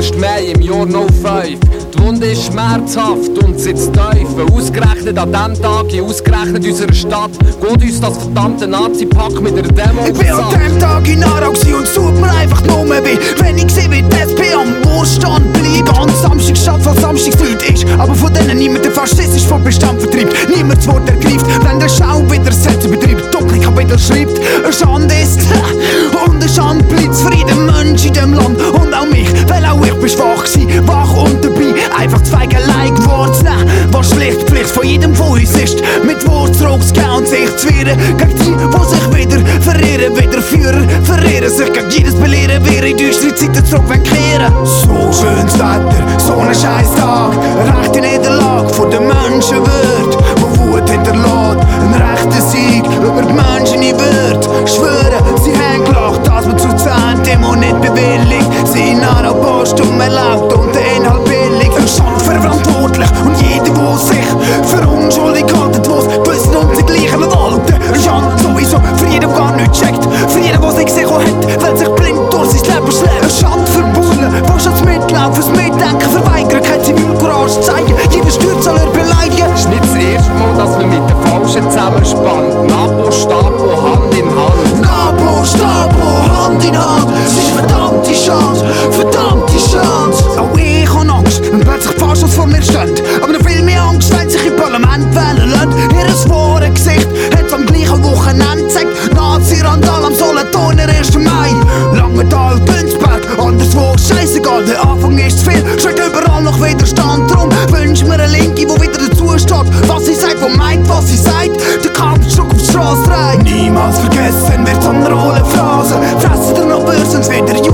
1. Mai im Jahr 05. Die Wunde ist schmerzhaft und sitzt tief. Ausgerechnet an diesem Tag, in ausgerechnet unserer Stadt, geht uns das verdammte Nazi-Pack mit der Demo. Ich bin an diesem Tag in Aarau und such mir einfach nur weh. Wenn ich sehe, wie die SP am Wohlstand bleibt. An Samstag statt, was Samstagsleute ist. Aber von denen niemand der faschistisch vom Bestand vertreibt. Niemand das Wort ergreift, wenn der Schau wieder Sätze betreibt. Doppelkapitel schreibt, eine Schande ist und eine Schande bleibt für jeden Mensch in dem Land. Und auch mich, weil auch ich bin schwach gsi, wach und dabei. Einfach zu Feigelei geworden zu nehmen, was schlicht Pflicht von jedem von uns ist. Mit Wort zurückzugehen und sich zu wehren gegen die, die sich wieder verirren. Wieder Führer verirren sich gegen jedes Belehren, wer in düstere Zeiten zurück kehren. So schönes Wetter, so ein scheiß Tag, eine rechte Niederlage von der Menschenwürde, wo Wut hinterlässt, ein rechter Sieg über die Menschen in Würde. Schwören, sie haben gelacht, dass man zu 10 Demo nicht bewilligt. Sie in einer Postum erlaubt und der Inhalt billig. Eine Schande verantwortlich und jeder, der sich für unschuldig haltet, was wissen und die gleichen walten. Eine Schande sowieso für jeden, der gar nichts checkt, für jeden, der sich sicher hat, weil sich blind durch sein Leben schlägt. Eine Schande für Bullen, die schon das Mitlauf, fürs Mitdenken verweigern, keine Zivilcourage zeigen, jeden Steuerzahler beleidigen. Es ist nicht das erste Mal, dass man mit den Falschen zusammenspannt. Napo, Stapo, Hand in Hand. Napo, Stapo, Hand in Hand. Es ist verdammte Chance, verdammte Chance. Auch ich habe Angst, wenn plötzlich die Faschos vor mir stehen. Aber noch viel mehr Angst, wenn sich im Parlament wählen lassen. Ihr wahres Gesicht hat am gleichen Wochenende gezeigt. Nazi-Randal am Solothurner 1. Mai. Langenthal, Günzberg, anderswo scheißegal. Der Anfang ist zu viel, steht überall noch Widerstand. Drum wünsch mir eine Linke, die wieder dazu steht. Was sie sagt, wo meint, was sie sagt. Der Kampf Druck auf die Straße treibt. Niemals vergessen wird so eine Rolle Phrase. Fressen dir noch Börsen, wieder